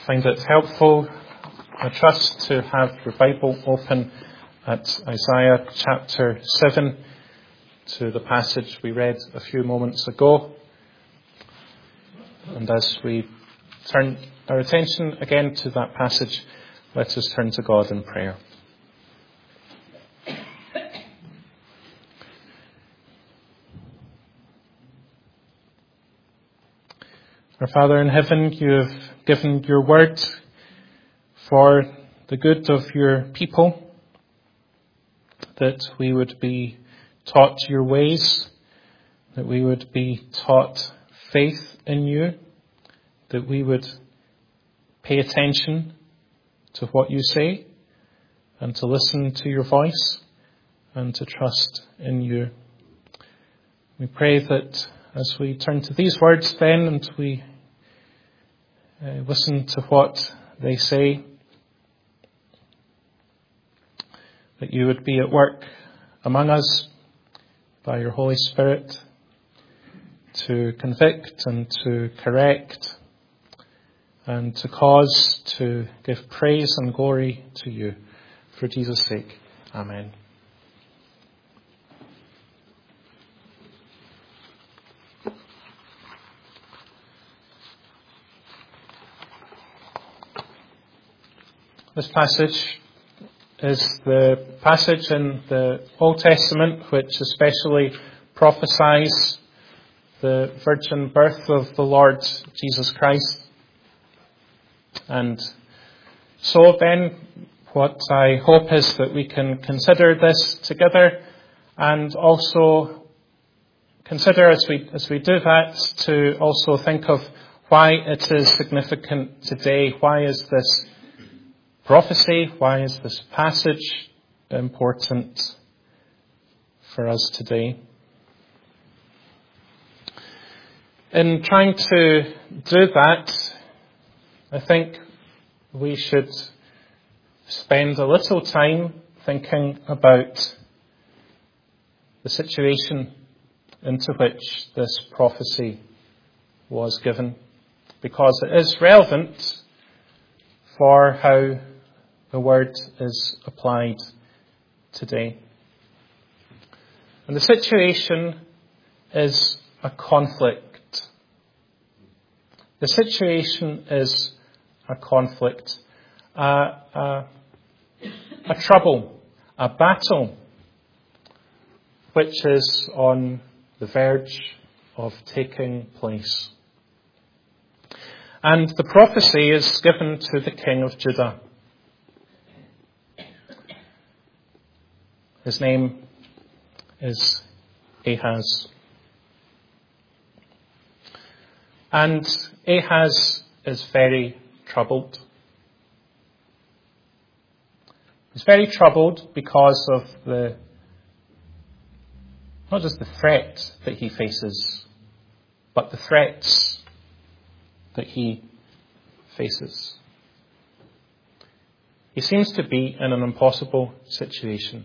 find it helpful, I trust, to have your Bible open at Isaiah chapter 7 to the passage we read a few moments ago. And as we turn our attention again to that passage, let us turn to God in prayer. Our Father in heaven, you have given your word for the good of your people, that we would be taught your ways, that we would be taught faith in you, that we would pay attention to what you say and to listen to your voice and to trust in you. We pray that as we turn to these words then and we listen to what they say, that you would be at work among us by your Holy Spirit to convict and to correct and to cause to give praise and glory to you. For Jesus' sake, amen. This passage is the passage in the Old Testament which especially prophesies the virgin birth of the Lord Jesus Christ. And so then, what I hope is that we can consider this together and also consider as we do that to also think of why it is significant today. Why is this prophecy, why is this passage important for us today? In trying to do that, I think we should spend a little time thinking about the situation into which this prophecy was given, because it is relevant for how the word is applied today. And the situation is a conflict. The situation is a conflict, a trouble, a battle, which is on the verge of taking place. And the prophecy is given to the king of Judah. His name is Ahaz. And Ahaz is very troubled. He's very troubled because of not just the threat that he faces, but the threats that he faces. He seems to be in an impossible situation.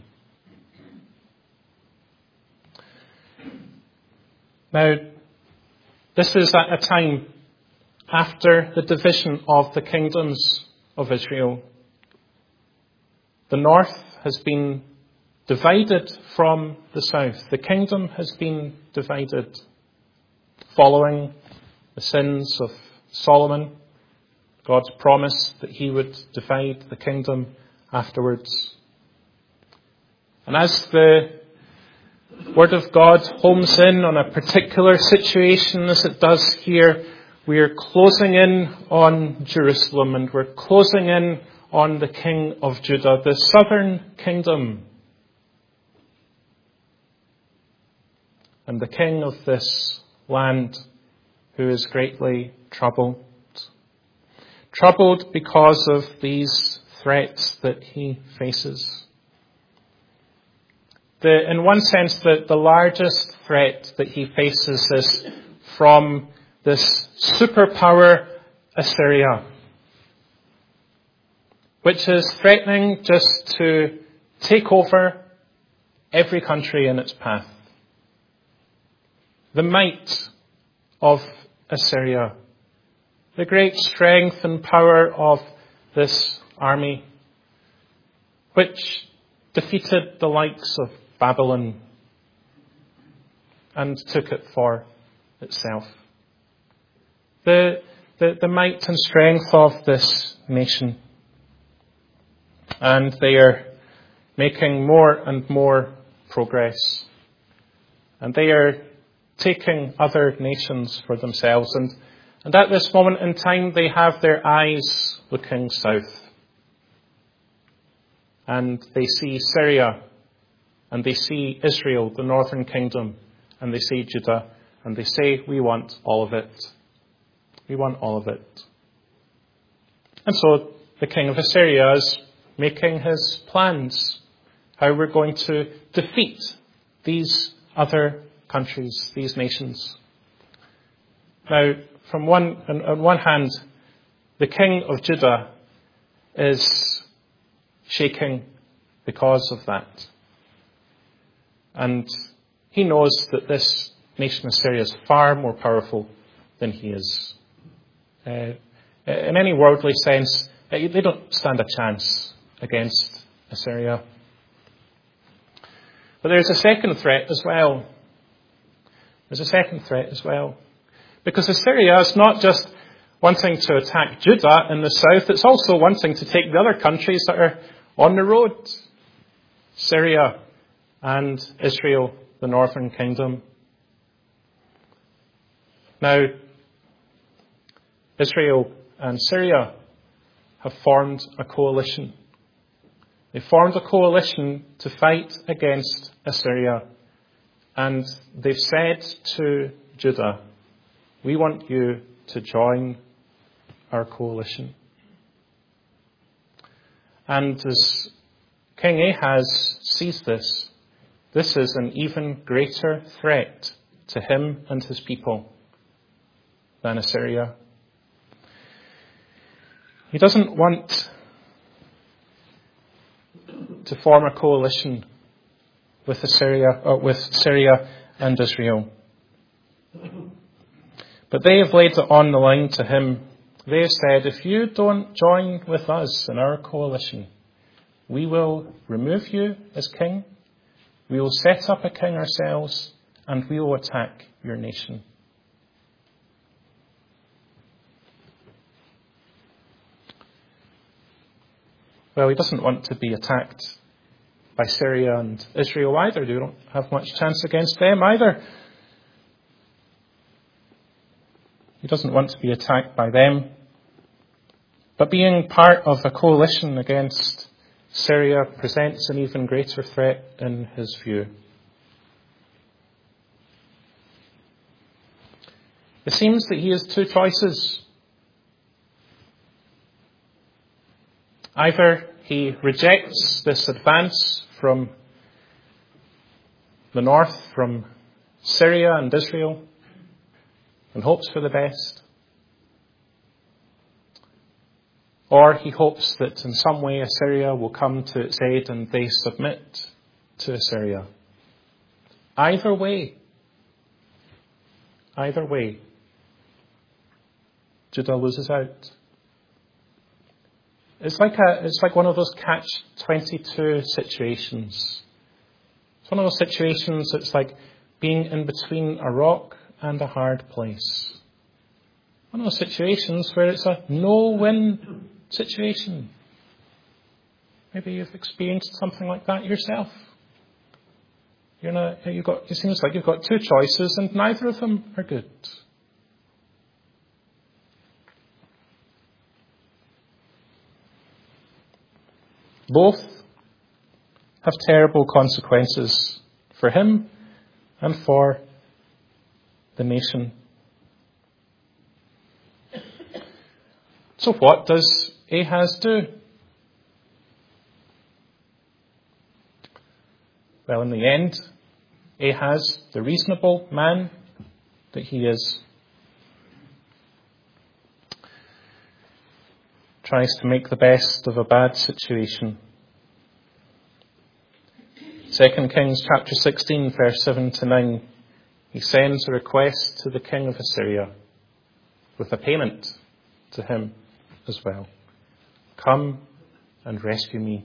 Now, this is at a time after the division of the kingdoms of Israel. The north has been divided from the south. The kingdom has been divided following the sins of Solomon. God's promise that he would divide the kingdom afterwards. And as the Word of God homes in on a particular situation as it does here, we are closing in on Jerusalem and we're closing in on the King of Judah, the southern kingdom. And the king of this land who is greatly troubled. Troubled because of these threats that he faces. In one sense, the largest threat that he faces is from this superpower Assyria, which is threatening just to take over every country in its path. The might of Assyria the great strength and power of this army, which defeated the likes of Babylon and took it for itself. The might and strength of this nation. And they are making more and more progress. And they are taking other nations for themselves. And at this moment in time, they have their eyes looking south. And they see Syria, and they see Israel, the northern kingdom, and they see Judah, and they say, we want all of it. We want all of it. And so the king of Assyria is making his plans, how we're going to defeat these other countries, these nations. Now, on one hand, the king of Judah is shaking because of that. And he knows that this nation of Syria is far more powerful than he is. In any worldly sense, they don't stand a chance against Assyria. But there's a second threat as well. Because Assyria is not just wanting to attack Judah in the south, it's also wanting to take the other countries that are on the road. Syria and Israel, the northern kingdom. Now, Israel and Syria have formed a coalition. They formed a coalition to fight against Assyria. And they've said to Judah, we want you to join our coalition. And as King Ahaz sees this, this is an even greater threat to him and his people than Assyria. He doesn't want to form a coalition with Syria and Israel. But they have laid it on the line to him. They have said, if you don't join with us in our coalition, we will remove you as king, we will set up a king ourselves, and we will attack your nation. Well, he doesn't want to be attacked by Syria and Israel either. They don't have much chance against them either. He doesn't want to be attacked by them. But being part of a coalition against Syria presents an even greater threat in his view. It seems that he has two choices. Either he rejects this advance from the north, from Syria and Israel, and hopes for the best. Or he hopes that in some way Assyria will come to its aid and they submit to Assyria. Either way, Judah loses out. It's like one of those catch-22 situations. It's one of those situations that's like being in between a rock and a hard place. One of those situations where it's a no-win situation. Maybe you've experienced something like that yourself. It seems like you've got two choices and neither of them are good. Both have terrible consequences for him and for the nation. So what does Ahaz do? Well, in the end, Ahaz, the reasonable man that he is, tries to make the best of a bad situation. 2 Kings chapter 16, verse 7 to 9, he sends a request to the king of Assyria with a payment. to him as well. Come and rescue me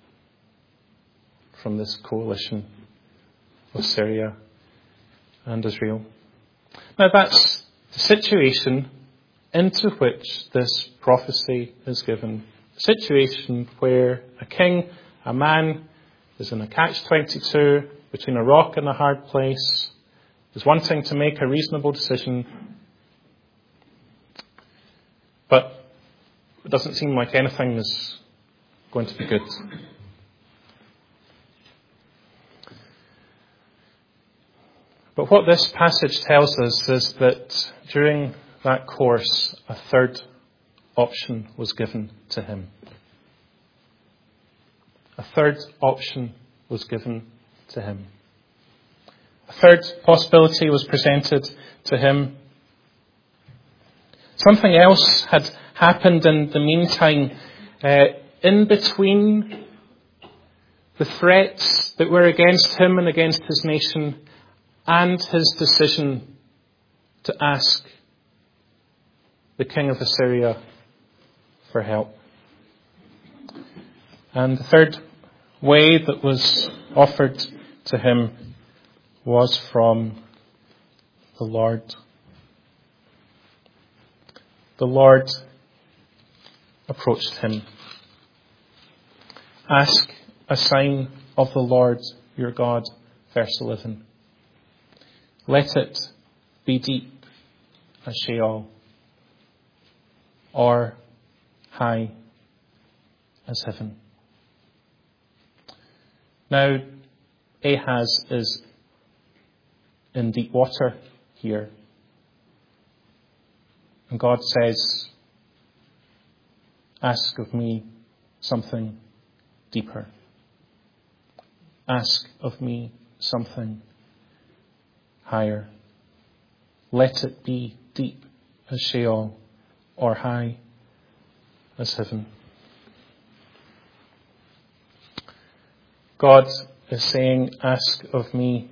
from this coalition of Syria and Israel. Now that's the situation into which this prophecy is given. A situation where a king, a man, is in a catch-22 between a rock and a hard place, is wanting to make a reasonable decision, but it doesn't seem like anything is going to be good. But what this passage tells us is that during that course, a third option was given to him. A third option was given to him. A third possibility was presented to him. Something else had happened in the meantime, in between the threats that were against him and against his nation and his decision to ask the king of Assyria for help. And the third way that was offered to him was from the Lord. The Lord approached him. Ask a sign of the Lord your God, verse 11. Let it be deep as Sheol, or high as heaven. Now, Ahaz is in deep water here. And God says, ask of me something deeper. Ask of me something higher. Let it be deep as Sheol, or high as heaven. God is saying, ask of me.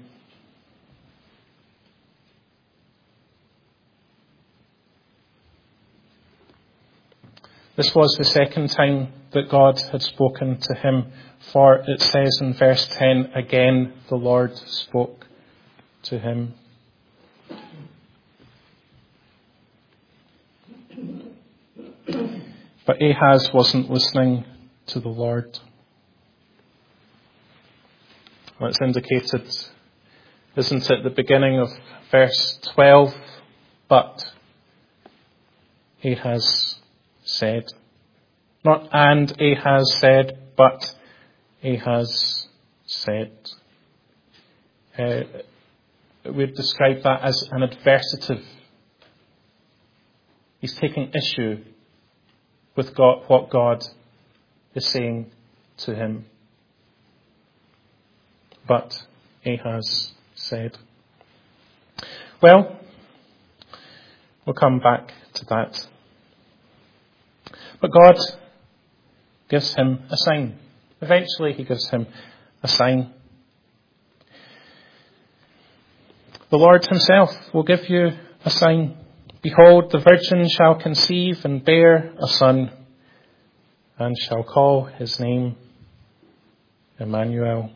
This was the second time that God had spoken to him, for it says in verse 10, again the Lord spoke to him. But Ahaz wasn't listening to the Lord. Well, it's indicated, isn't it, at the beginning of verse 12, but Ahaz said. Not and Ahaz said, but Ahaz said. We'd describe that as an adversative. He's taking issue with God, what God is saying to him. But Ahaz said. Well, we'll come back to that. But God gives him a sign. Eventually he gives him a sign. The Lord himself will give you a sign. Behold, the virgin shall conceive and bear a son, and shall call his name Emmanuel.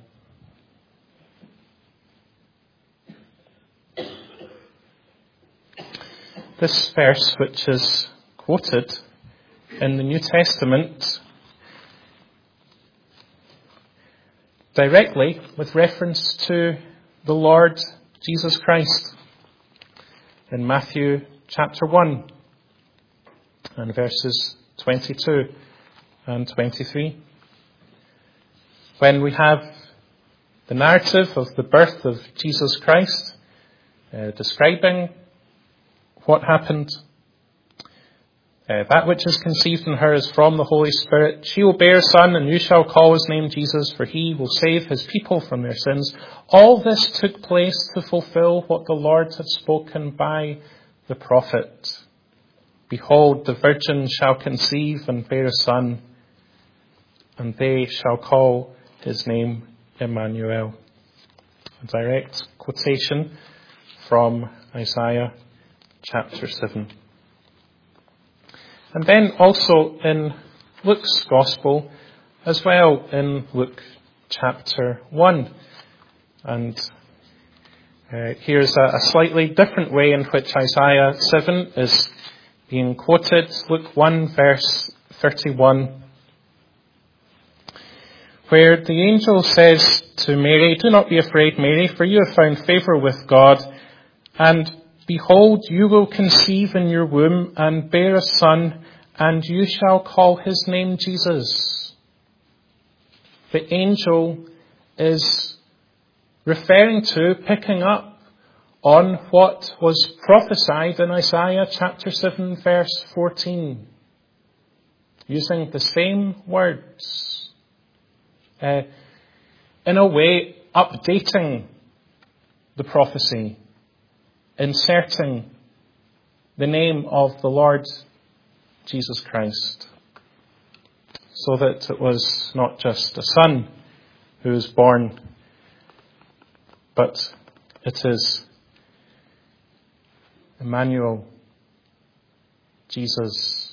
This verse, which is quoted in the New Testament, directly with reference to the Lord Jesus Christ in Matthew chapter 1 and verses 22 and 23. When we have the narrative of the birth of Jesus Christ, describing what happened. That which is conceived in her is from the Holy Spirit. She will bear a son, and you shall call his name Jesus, for he will save his people from their sins. All this took place to fulfill what the Lord had spoken by the prophet. Behold, the virgin shall conceive and bear a son, and they shall call his name Emmanuel. A direct quotation from Isaiah chapter 7. And then also in Luke's Gospel, as well in Luke chapter 1. And here's a slightly different way in which Isaiah 7 is being quoted. Luke 1 verse 31, where the angel says to Mary, "Do not be afraid, Mary, for you have found favour with God. And behold, you will conceive in your womb and bear a son, and you shall call his name Jesus." The angel is referring to, picking up on what was prophesied in Isaiah chapter 7 verse 14, using the same words. In a way, updating the prophecy, inserting the name of the Lord Jesus Christ, so that it was not just a son who was born, but it is Emmanuel, Jesus,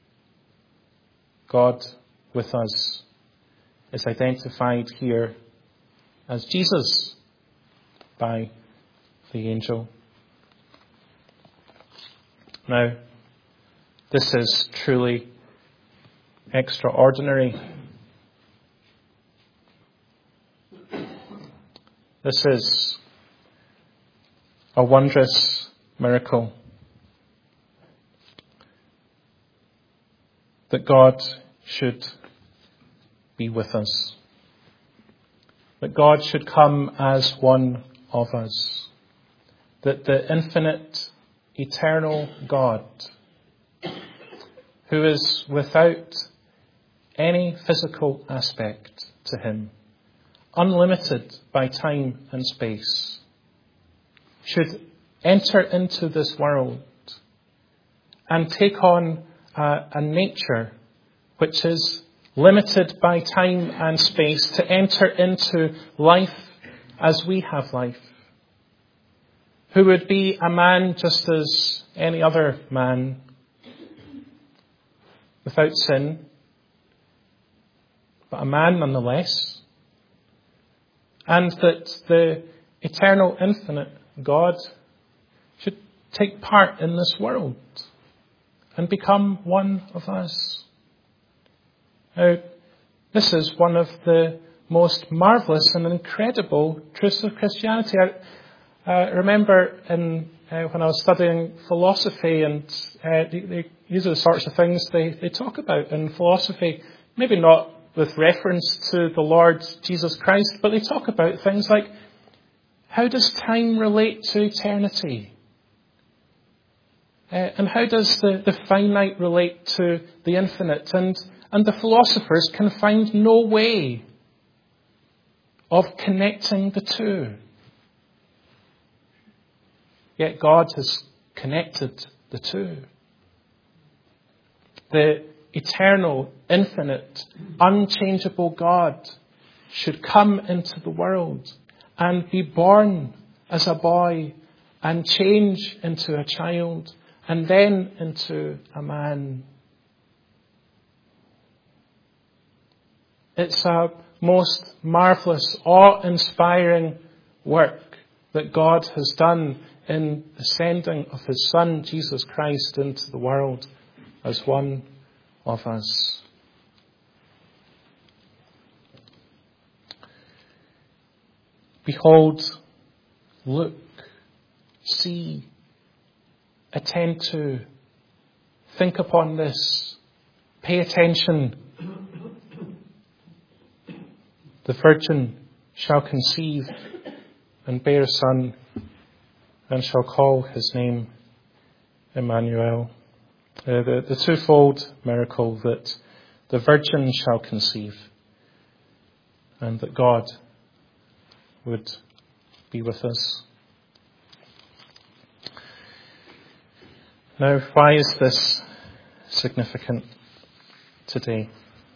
God with us, is identified here as Jesus by the angel. Now, this is truly extraordinary. This is a wondrous miracle that God should be with us, that God should come as one of us, that the infinite, eternal God, who is without any physical aspect to him, unlimited by time and space, should enter into this world and take on a nature which is limited by time and space, to enter into life as we have life, who would be a man just as any other man, without sin, but a man nonetheless, and that the eternal, infinite God should take part in this world and become one of us. Now, this is one of the most marvellous and incredible truths of Christianity. I remember when I was studying philosophy, and these are the sorts of things they talk about in philosophy, maybe not with reference to the Lord Jesus Christ, but they talk about things like, how does time relate to eternity? And how does the finite relate to the infinite? And the philosophers can find no way of connecting the two. Yet God has connected the two. The eternal, infinite, unchangeable God should come into the world and be born as a boy and change into a child and then into a man. It's a most marvellous, awe-inspiring work that God has done in the sending of his Son, Jesus Christ, into the world as one of us. Behold, look, see, attend to, think upon this, pay attention. The virgin shall conceive and bear a son, and shall call his name Emmanuel. The twofold miracle that the virgin shall conceive and that God would be with us. Now, why is this significant today?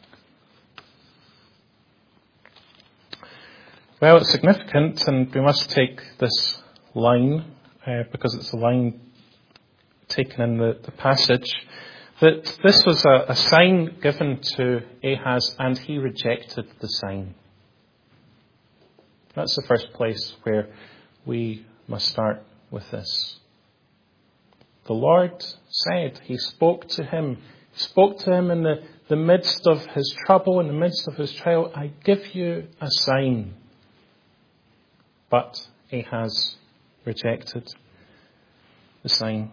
Well, it's significant, and we must take this line, because it's a line taken in the passage, that this was a sign given to Ahaz, and he rejected the sign. That's the first place where we must start with this. The Lord said, He spoke to him in the midst of his trouble, in the midst of his trial, I give you a sign. But Ahaz rejected the sign.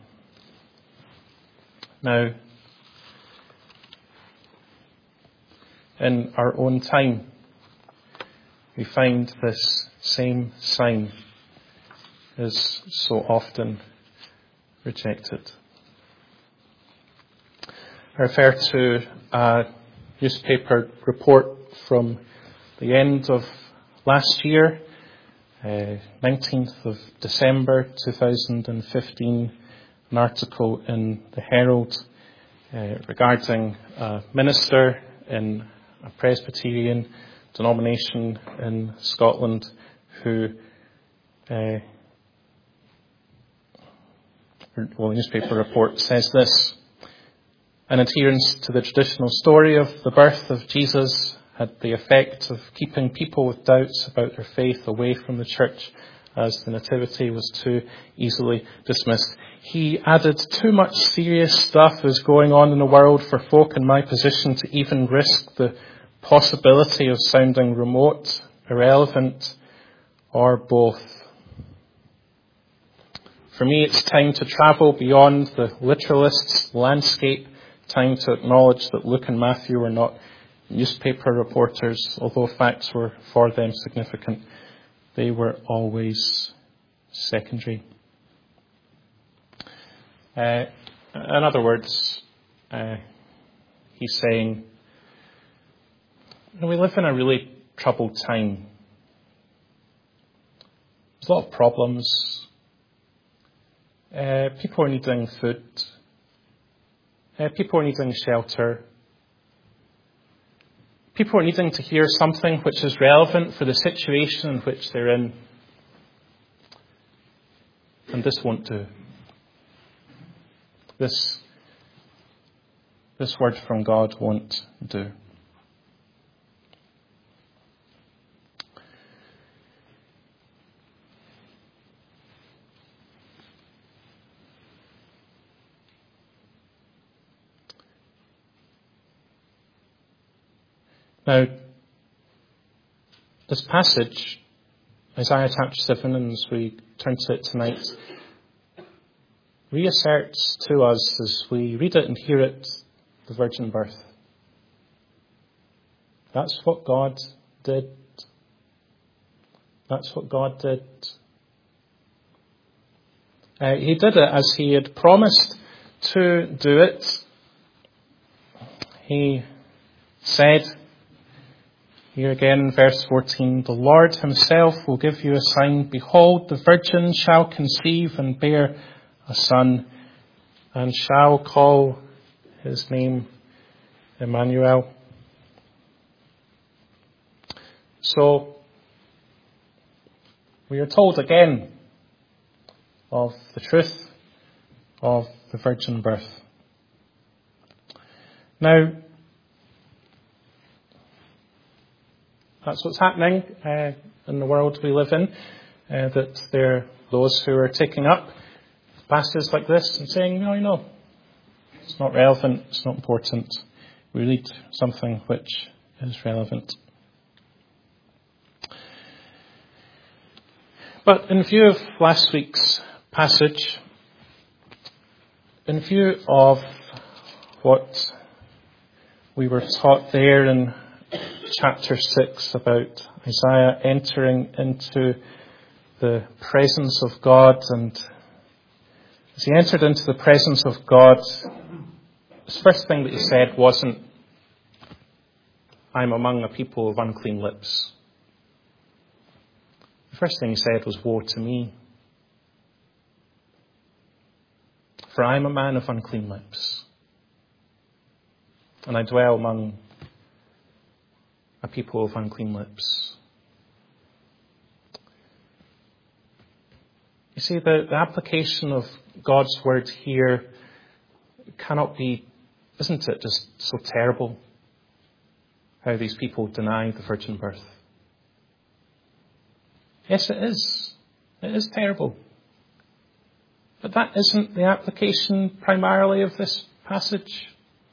Now, in our own time, we find this same sign is so often rejected. I refer to a newspaper report from the end of last year, 19th of December 2015, an article in the Herald regarding a minister in a Presbyterian denomination in Scotland who, the newspaper report says this: an adherence to the traditional story of the birth of Jesus had the effect of keeping people with doubts about their faith away from the church, as the nativity was too easily dismissed. He added, too much serious stuff is going on in the world for folk in my position to even risk the possibility of sounding remote, irrelevant, or both. For me, it's time to travel beyond the literalist's landscape, time to acknowledge that Luke and Matthew were not newspaper reporters, although facts were for them significant. They were always secondary. In other words, he's saying, we live in a really troubled time. There's a lot of problems. People are needing food. People are needing shelter. People are needing to hear something which is relevant for the situation in which they're in. And this won't do. This word from God won't do. Now, this passage, Isaiah chapter 7, and as we turn to it tonight, reasserts to us as we read it and hear it the virgin birth. That's what God did. That's what God did. He did it as He had promised to do it. He said, here again in verse 14, the Lord Himself will give you a sign. Behold, the virgin shall conceive and bear a son, and shall call His name Emmanuel. So, we are told again of the truth of the virgin birth. Now, that's what's happening in the world we live in, that there are those who are taking up passages like this and saying, no, it's not relevant, it's not important. We read something which is relevant. But in view of last week's passage, in view of what we were taught there in chapter 6 about Isaiah entering into the presence of God, and as he entered into the presence of God, the first thing that he said wasn't, I'm among a people of unclean lips. The first thing he said was, woe to me, for I am a man of unclean lips, and I dwell among a people of unclean lips. You see, the application of God's word here cannot be Isn't it just so terrible how these people deny the virgin birth? Yes, it is. It is terrible. But that isn't the application primarily of this passage.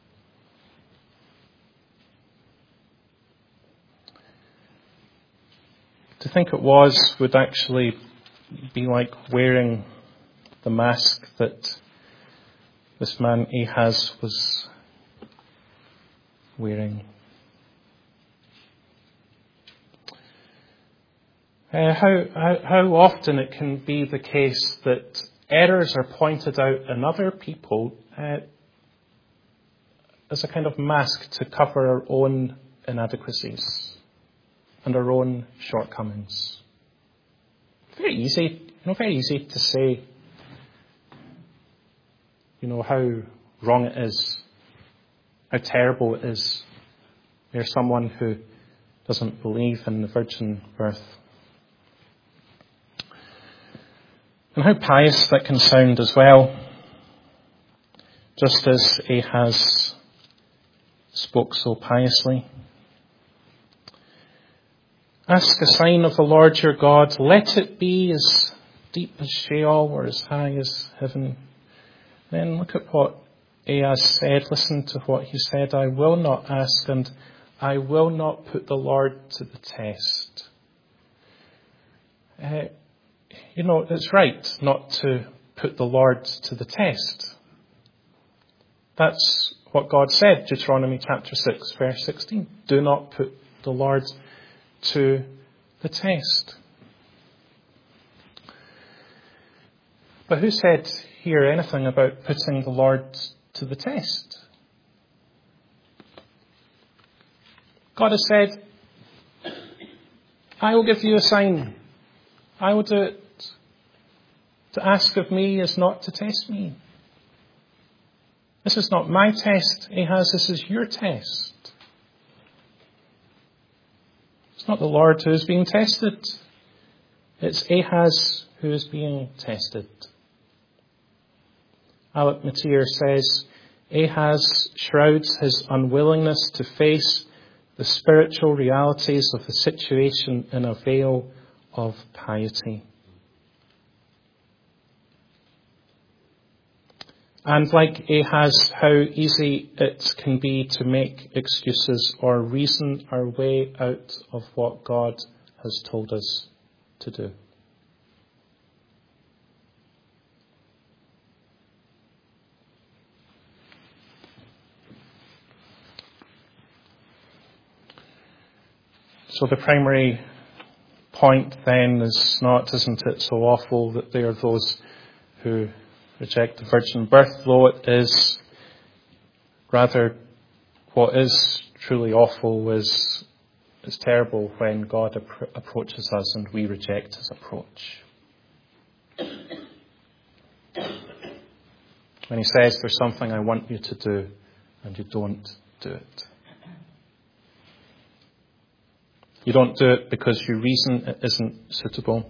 To think it was would actually be like wearing the mask that this man Ahaz was wearing. How often it can be the case that errors are pointed out in other people as a kind of mask to cover our own inadequacies and our own shortcomings. Very easy to say, how wrong it is, how terrible it is. There's someone who doesn't believe in the virgin birth. And how pious that can sound as well. Just as Ahaz spoke so piously. Ask a sign of the Lord your God. Let it be as deep as Sheol or as high as heaven. Then look at what Ahaz said. Listen to what he said. I will not ask and I will not put the Lord to the test. It's right not to put the Lord to the test. That's what God said, Deuteronomy chapter 6, verse 16. Do not put the Lord to the test. But who said here anything about putting the Lord to the test? God has said, I will give you a sign. I will do it. To ask of me is not to test me. This is not my test, Ahaz. This is your test. It's not the Lord who is being tested. It's Ahaz who is being tested. Alec Motyer says, Ahaz shrouds his unwillingness to face the spiritual realities of the situation in a veil of piety. And like Ahaz, how easy it can be to make excuses or reason our way out of what God has told us to do. So the primary point then isn't it so awful that there are those who reject the virgin birth, though it is. Rather, what is truly awful is it's terrible when God approaches us and we reject his approach. When he says there's something I want you to do and you don't do it. You don't do it because you reason it isn't suitable.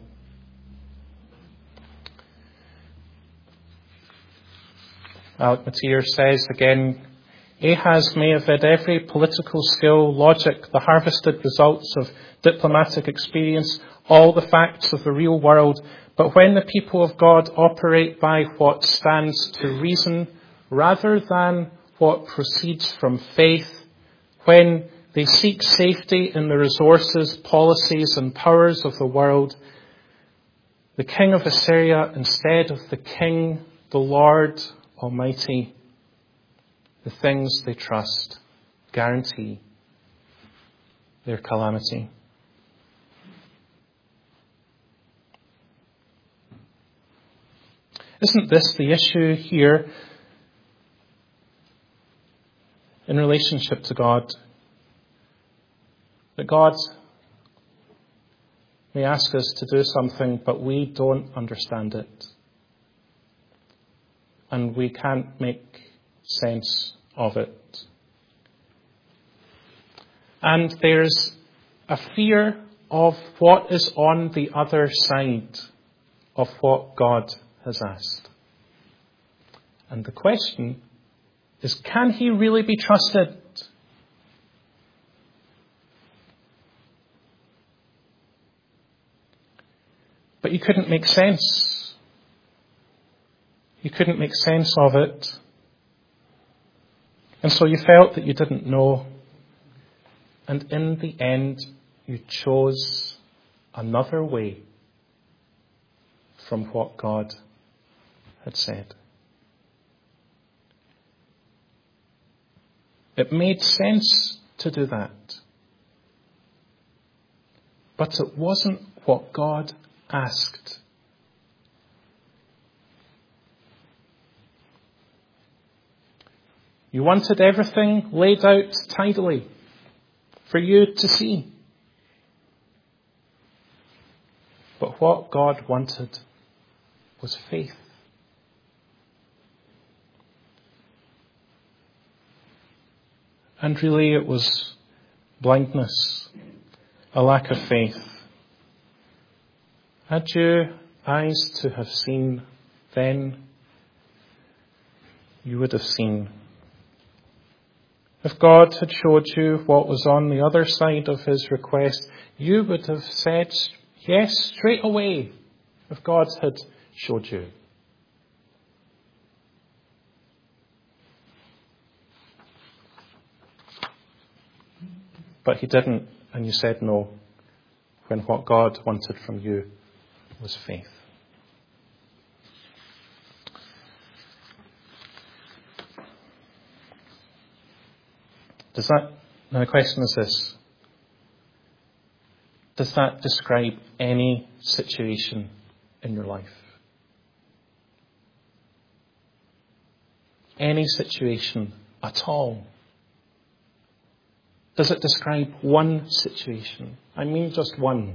Alec Motyer says again, Ahaz may have had every political skill, logic, the harvested results of diplomatic experience, all the facts of the real world, but when the people of God operate by what stands to reason rather than what proceeds from faith, when they seek safety in the resources, policies and powers of the world, the king of Assyria instead of the king, the Lord Almighty, the things they trust guarantee their calamity. Isn't this the issue here in relationship to God? That God may ask us to do something, but we don't understand it. And we can't make sense of it. And there's a fear of what is on the other side of what God has asked. And the question is, can he really be trusted? But you couldn't make sense. You couldn't make sense of it. And so you felt that you didn't know. And in the end, you chose another way from what God had said. It made sense to do that. But it wasn't what God asked. You wanted everything laid out tidily for you to see. But what God wanted was faith. And really it was blindness, a lack of faith. Had you eyes to have seen then, you would have seen. If God had showed you what was on the other side of his request, you would have said yes straight away if God had showed you. But he didn't, and you said no, when what God wanted from you was faith. Now the question is this: does that describe any situation in your life? Any situation at all? Does it describe one situation? I mean just one.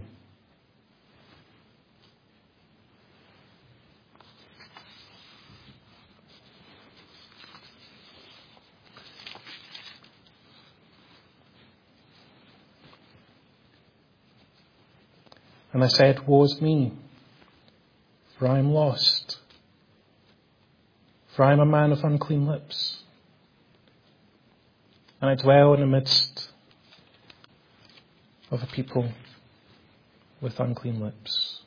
And I said, woe is me, for I am lost, for I am a man of unclean lips, and I dwell in the midst of a people with unclean lips.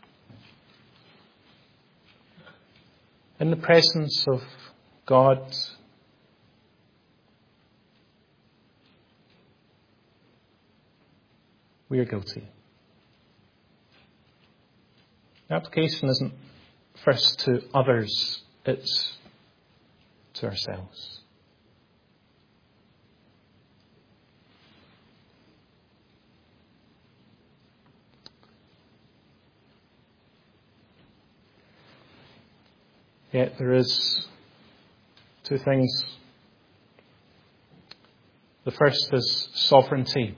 In the presence of God, we are guilty. The application isn't first to others, it's to ourselves. Yet there is two things. The first is sovereignty.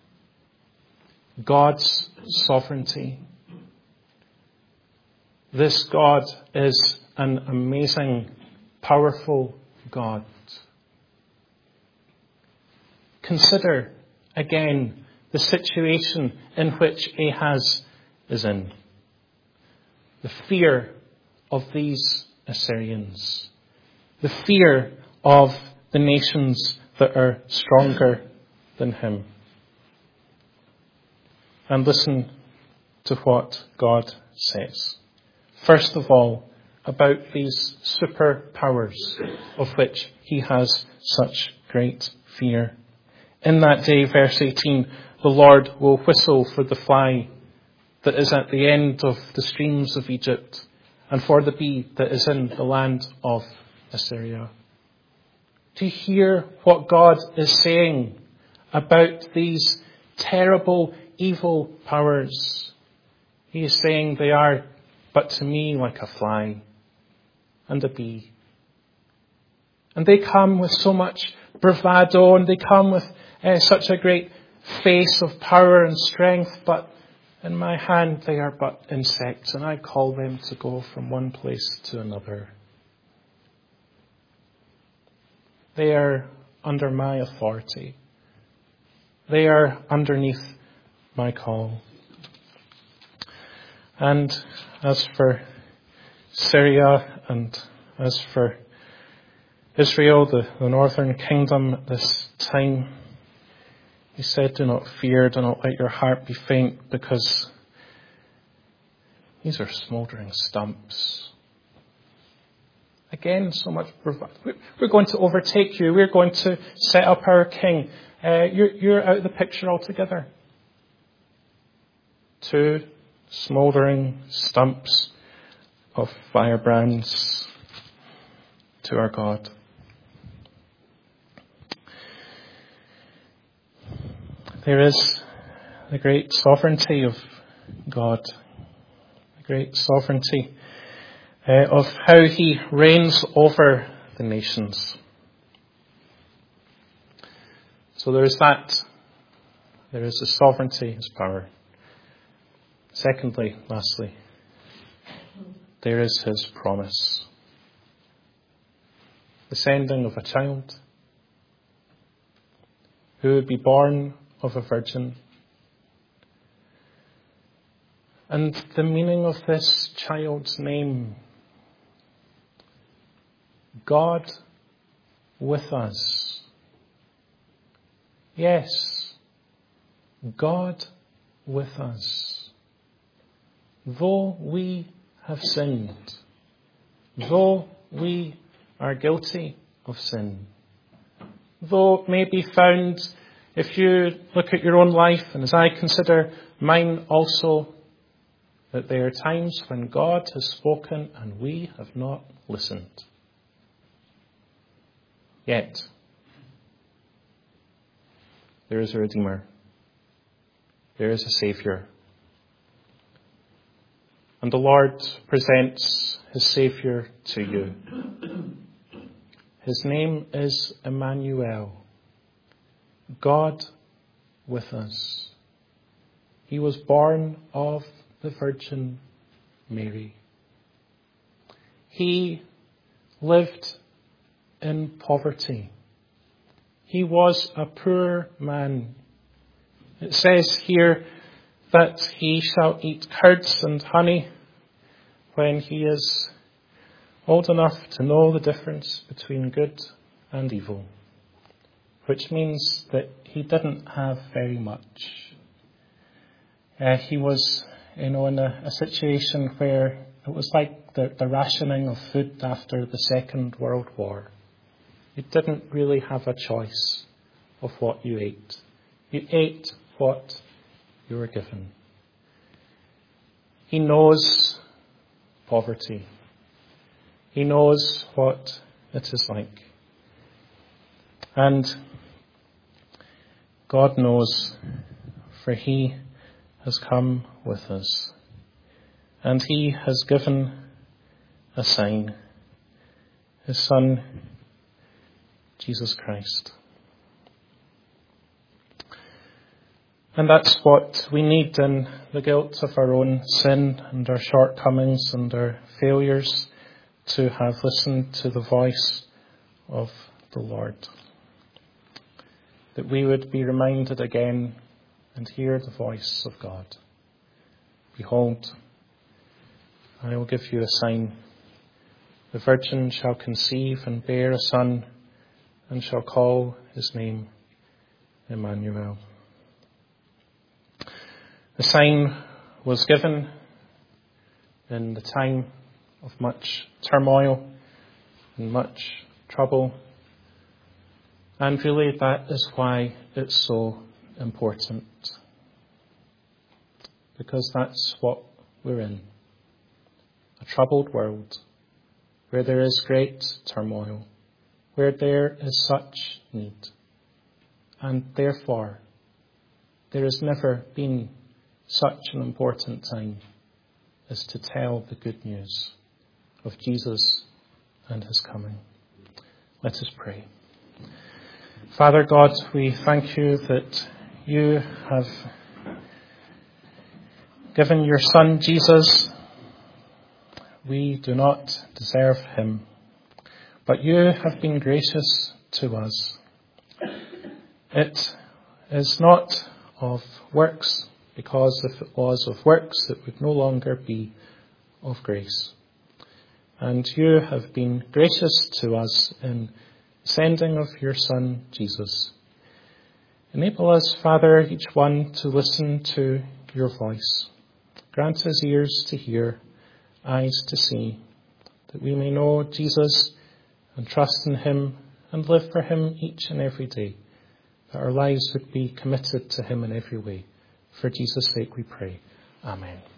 God's sovereignty. This God is an amazing, powerful God. Consider again the situation in which Ahaz is in. The fear of these Assyrians. The fear of the nations that are stronger than him. And listen to what God says. First of all, about these superpowers of which he has such great fear. In that day, verse 18, the Lord will whistle for the fly that is at the end of the streams of Egypt, and for the bee that is in the land of Assyria. To hear what God is saying about these terrible, evil powers. He is saying they are but to me like a fly and a bee. And they come with so much bravado, and they come with such a great face of power and strength, but in my hand they are but insects, and I call them to go from one place to another. They are under my authority. They are underneath my call. And as for Syria and as for Israel, the northern kingdom at this time, he said, do not fear, do not let your heart be faint, because these are smouldering stumps. Again, so much bravado. We're going to overtake you. We're going to set up our king. You're out of the picture altogether. 2 smouldering stumps of firebrands to our God. There is the great sovereignty of God, the great sovereignty of how he reigns over the nations. So there is that. There is his sovereignty, his power. Secondly, lastly, there is his promise. The sending of a child who would be born of a virgin. And the meaning of this child's name, God with us. Yes, God with us. Though we have sinned, though we are guilty of sin, though it may be found, if you look at your own life, and as I consider mine also, that there are times when God has spoken and we have not listened. Yet, there is a Redeemer. There is a Saviour. And the Lord presents his Saviour to you. His name is Emmanuel, God with us. He was born of the Virgin Mary. He lived in poverty. He was a poor man. It says here that he shall eat curds and honey when he is old enough to know the difference between good and evil, which means that he didn't have very much. He was, in a situation where it was like the rationing of food after the Second World War. You didn't really have a choice of what you ate. You ate what you were given. He knows poverty. He knows what it is like. And God knows, for he has come with us. And he has given a sign, his Son, Jesus Christ. And that's what we need in the guilt of our own sin and our shortcomings and our failures, to have listened to the voice of the Lord. That we would be reminded again and hear the voice of God. Behold, I will give you a sign. The virgin shall conceive and bear a son, and shall call his name Emmanuel. The sign was given in the time of much turmoil and much trouble. And really that is why it's so important. Because that's what we're in. A troubled world where there is great turmoil, where there is such need. And therefore, there has never been such an important time as to tell the good news of Jesus and his coming. Let us pray. Father God, we thank you that you have given your Son Jesus. We do not deserve him, but you have been gracious to us. It is not of works, because if it was of works, it would no longer be of grace. And you have been gracious to us in the sending of your Son, Jesus. Enable us, Father, each one to listen to your voice. Grant us ears to hear, eyes to see, that we may know Jesus and trust in him and live for him each and every day, that our lives would be committed to him in every way. For Jesus' sake we pray. Amen.